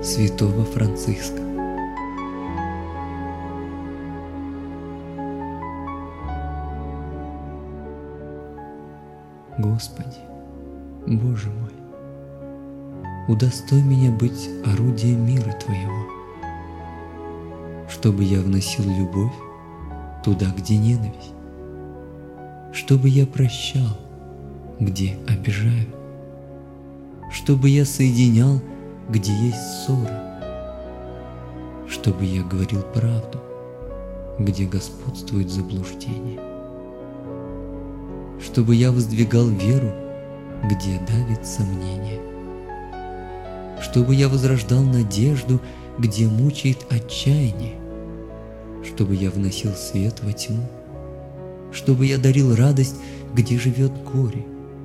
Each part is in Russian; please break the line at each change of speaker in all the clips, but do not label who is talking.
святого Франциска. Господи, Боже мой, удостой меня быть орудием мира Твоего, чтобы я вносил любовь туда, где ненависть, чтобы я прощал, где обижают, чтобы я соединял, где есть ссора, чтобы я говорил правду, где господствует заблуждение, чтобы я воздвигал веру, где давит сомнение, чтобы я возрождал надежду, где мучает отчаяние, чтобы я вносил свет во тьму, чтобы я дарил радость, где живет горе.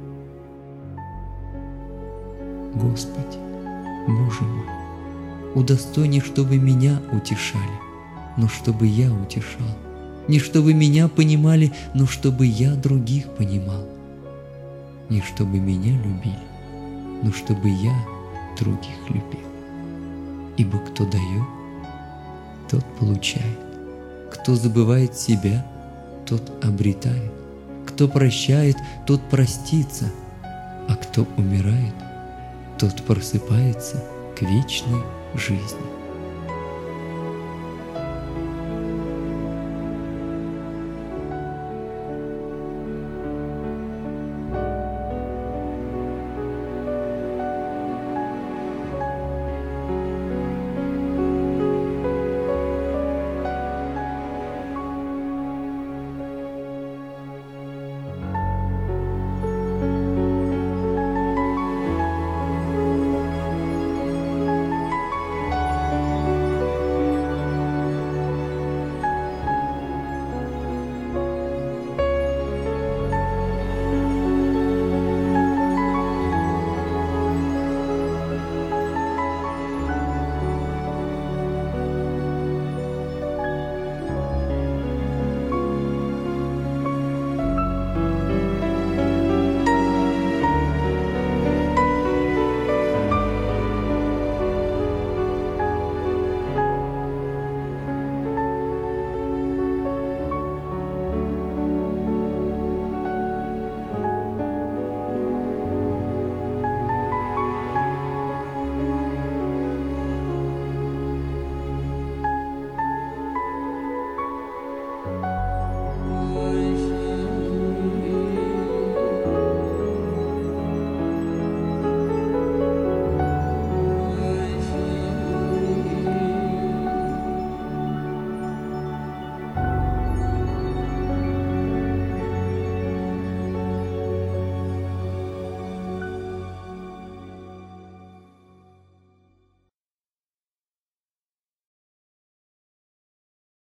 Господи, Боже мой, удостой не чтобы меня утешали, но чтобы я утешал, не чтобы меня понимали, но чтобы я других понимал, не чтобы меня любили, но чтобы я других любил. Ибо кто дает, тот получает, кто забывает себя, тот обретает, кто прощает, тот простится, а кто умирает, тот просыпается к вечной жизни.